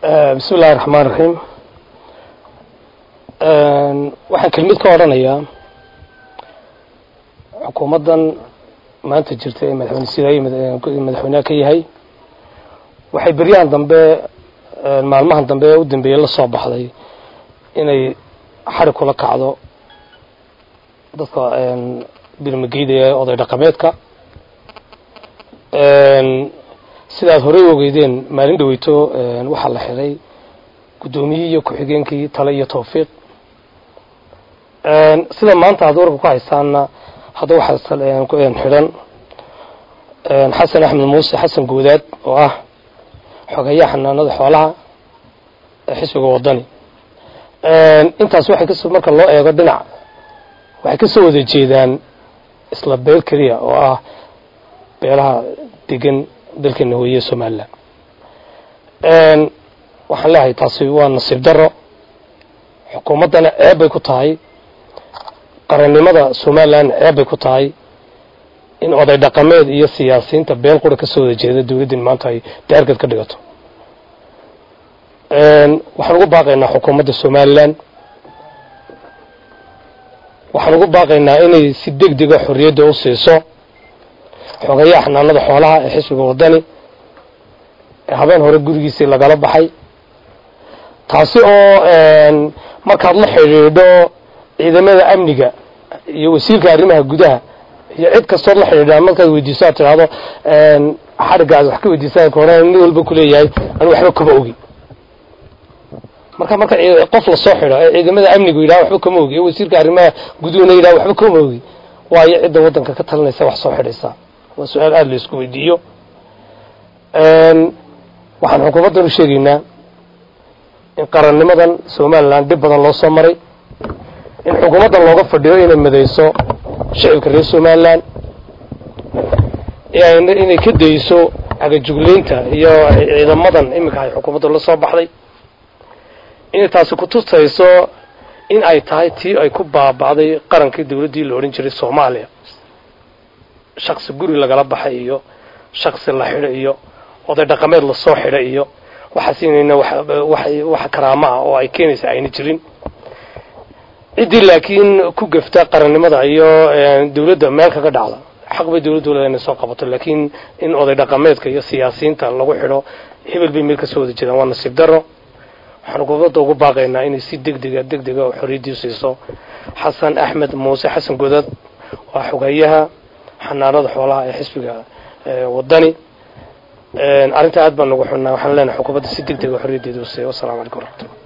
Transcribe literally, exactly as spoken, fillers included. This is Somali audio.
بسم الله الرحمن الرحيم. waxaan kelmid ka oranayaa xukuumadan maanta jirta ee madaxweyne Sidaay madaxweynaha ka yahay waxay bariyaan dambe maalmahan dambe u dambeeyay la soo baxday inay xarig kula kacdo dadka bilmageeda oday dhaqameedka sidaad hore ogeydeen maalin dhaweyto waxa la xiray gudoomiye iyo ku-xigeenkii tale iyo tawfiiq een sida maanta aad warka ku haysaana hadda waxa salaan ku een xiran een Xasan Axmed Muuse Xasan Guudaad oo ah xogayaha xanaanada xoolaha ee xisbiga wadani een intaas waxay ka soo marka loo eego dhinac waxay ka soo wada jeedaan isla beel kaliya oo ah beelaha degan dalkeena hooyada Soomaaliland een waxaan leeyahay taasi waa nasiib darro xukuumadana ceeb bay ku tahay qarannimada Soomaaliland ceeb bay ku tahay in oday dhaqameed iyo siyaasiyiinta beel qura ka soo wada jeeda dawladda maanta ay taargad ka dhigato een waxaan ugu baaqaynaa xukuumadda Soomaaliland waxaan ugu baaqaynaa inay si degdeg ah xorriyadda u siiso xogayaha xanaanada xoolaha ee xisbiga wadani habeen hore gurigiisa lagala baxay taasi oo een markaad la xiriirdo ciidamada amniga iyo wasiirka arrimaha gudaha iyo cid kastoo la xiriirdo markaad weydiiso aad tiraahdo een xarigaas wax ka weydiisaa kooraan mid walba ku leeyahay aan waxba kaba ogi marka marka qof la soo xiro ciidamada amnigu yiraahdo waxba kama ogi wasiirka arrimaha gudaha yiraahdo waxba kama ogi waayo cid wadanka ka talinaysa wax soo xiraysa waa su'aal aad la isku weydiiyo een waxaan xukuumadda u sheegaynaa in qarannimadan Soomaaliland dib badan loo soo maray in xukuumadda looga fadhiyo inay madayso shacabka reer Soomaaliland ee inay ka dayso agajugleynta iyo ciidamadan imika ay xukuumadda la soo baxday in taasi ku tusayso in ay tahay tii ay ku baabaaday qarankii dawladii la oran jiray Soomaaliya shakhsi guri laga baxay iyo shakhsi la xidhay iyo oday dhaqameed la soo xidhay iyo waxa siinayna wax wax karaama oo ay keenaysa ayna jirin cidii laakiin ku gafta qarannimada iyo dawladda meel kaga dhacda xaq bay dawladdu leedahay soo qabato laakiin in oday dhaqameedka iyo siyaasiyiinta lagu xidho hebel bay meel ka soo wada jiraan waa nasiib darro waxaan xukuumadda ugu baaqaynaa inay si degdeg ah degdeg ah xorriyadda siiso Xasan Axmed Muuse Xasan Guudaad waa xogayaha xanaanada xoolaha ee xisbiga wadani een arinta aad baan ugu xunaa waxaan leenahay xukuumadda si degdeg ah xorriyadda u siiso. Assalaamu alaykum.